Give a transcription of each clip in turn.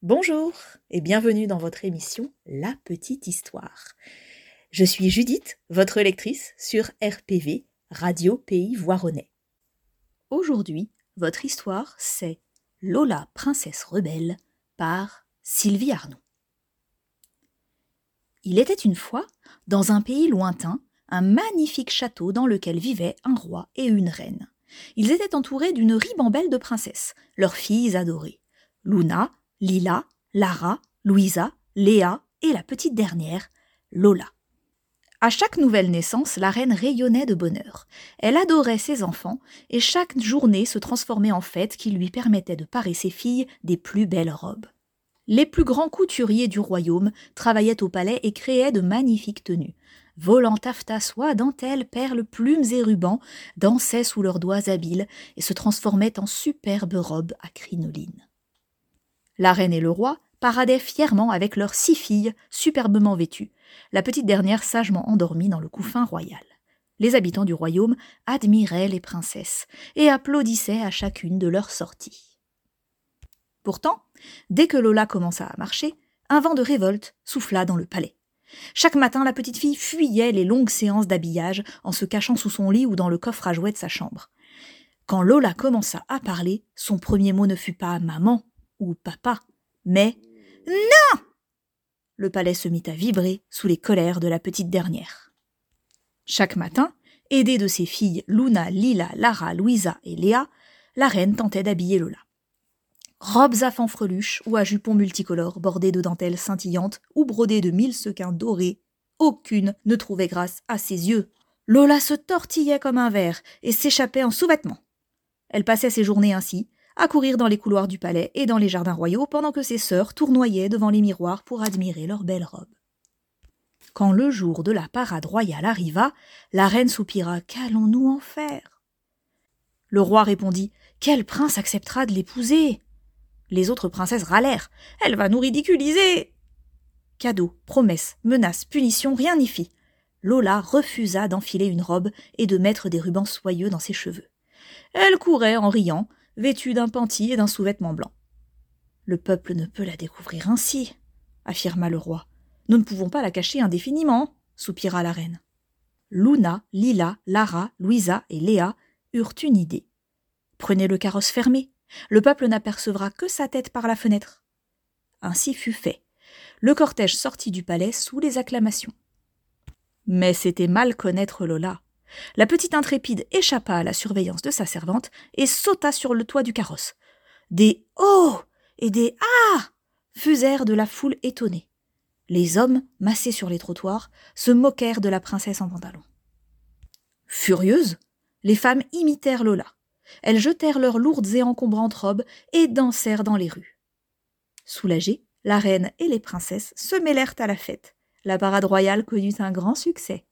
Bonjour et bienvenue dans votre émission La Petite Histoire. Je suis Judith, votre lectrice sur RPV, Radio Pays Voironnais. Aujourd'hui, votre histoire, c'est Lola, princesse rebelle, par Sylvie Arnoux. Il était une fois, dans un pays lointain, un magnifique château dans lequel vivaient un roi et une reine. Ils étaient entourés d'une ribambelle de princesses, leurs filles adorées. Luna, Lila, Lara, Louisa, Léa et la petite dernière, Lola. À chaque nouvelle naissance, la reine rayonnait de bonheur. Elle adorait ses enfants et chaque journée se transformait en fête qui lui permettait de parer ses filles des plus belles robes. Les plus grands couturiers du royaume travaillaient au palais et créaient de magnifiques tenues. Volant taffetas, soie, dentelles, perles, plumes et rubans dansaient sous leurs doigts habiles et se transformaient en superbes robes à crinoline. La reine et le roi paradaient fièrement avec leurs 6 filles superbement vêtues, la petite dernière sagement endormie dans le couffin royal. Les habitants du royaume admiraient les princesses et applaudissaient à chacune de leurs sorties. Pourtant, dès que Lola commença à marcher, un vent de révolte souffla dans le palais. Chaque matin, la petite fille fuyait les longues séances d'habillage en se cachant sous son lit ou dans le coffre à jouets de sa chambre. Quand Lola commença à parler, son premier mot ne fut pas « maman » ou « papa », mais « non !» Le palais se mit à vibrer sous les colères de la petite dernière. Chaque matin, aidée de ses filles Luna, Lila, Lara, Louisa et Léa, la reine tentait d'habiller Lola. Robes à fanfreluches ou à jupons multicolores bordés de dentelles scintillantes ou brodés de 1000 sequins dorés, aucune ne trouvait grâce à ses yeux. Lola se tortillait comme un ver et s'échappait en sous-vêtements. Elle passait ses journées ainsi, à courir dans les couloirs du palais et dans les jardins royaux pendant que ses sœurs tournoyaient devant les miroirs pour admirer leurs belles robes. Quand le jour de la parade royale arriva, la reine soupira « Qu'allons-nous en faire ?» Le roi répondit « Quel prince acceptera de l'épouser ?» Les autres princesses râlèrent « Elle va nous ridiculiser !» Cadeaux, promesses, menaces, punitions, rien n'y fit. Lola refusa d'enfiler une robe et de mettre des rubans soyeux dans ses cheveux. Elle courait en riant, vêtue d'un panty et d'un sous-vêtement blanc. « Le peuple ne peut la découvrir ainsi, » affirma le roi. « Nous ne pouvons pas la cacher indéfiniment, » soupira la reine. Luna, Lila, Lara, Louisa et Léa eurent une idée. « Prenez le carrosse fermé. Le peuple n'apercevra que sa tête par la fenêtre. » Ainsi fut fait. Le cortège sortit du palais sous les acclamations. Mais c'était mal connaître Lola. La petite intrépide échappa à la surveillance de sa servante et sauta sur le toit du carrosse. Des « oh » et des « ah » fusèrent de la foule étonnée. Les hommes, massés sur les trottoirs, se moquèrent de la princesse en pantalon. Furieuses, les femmes imitèrent Lola. Elles jetèrent leurs lourdes et encombrantes robes et dansèrent dans les rues. Soulagées, la reine et les princesses se mêlèrent à la fête. La parade royale connut un grand succès.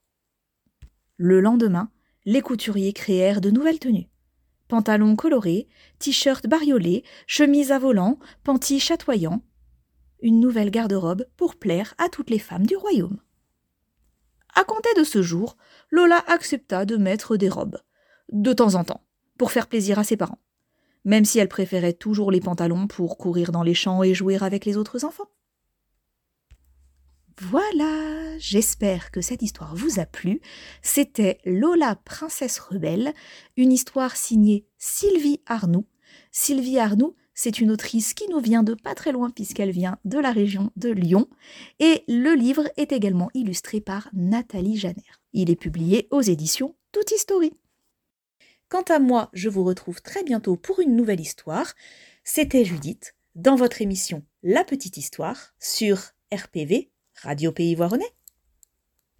Le lendemain, les couturiers créèrent de nouvelles tenues. Pantalons colorés, t-shirts bariolés, chemises à volants, pantis chatoyants. Une nouvelle garde-robe pour plaire à toutes les femmes du royaume. À compter de ce jour, Lola accepta de mettre des robes, de temps en temps, pour faire plaisir à ses parents, même si elle préférait toujours les pantalons pour courir dans les champs et jouer avec les autres enfants. Voilà, j'espère que cette histoire vous a plu. C'était Lola, princesse rebelle, une histoire signée Sylvie Arnoux. Sylvie Arnoux, c'est une autrice qui nous vient de pas très loin puisqu'elle vient de la région de Lyon. Et le livre est également illustré par Nathalie Janer. Il est publié aux éditions Toute History. Quant à moi, je vous retrouve très bientôt pour une nouvelle histoire. C'était Judith, dans votre émission La Petite Histoire, sur RPV, Radio Pays Voironnais.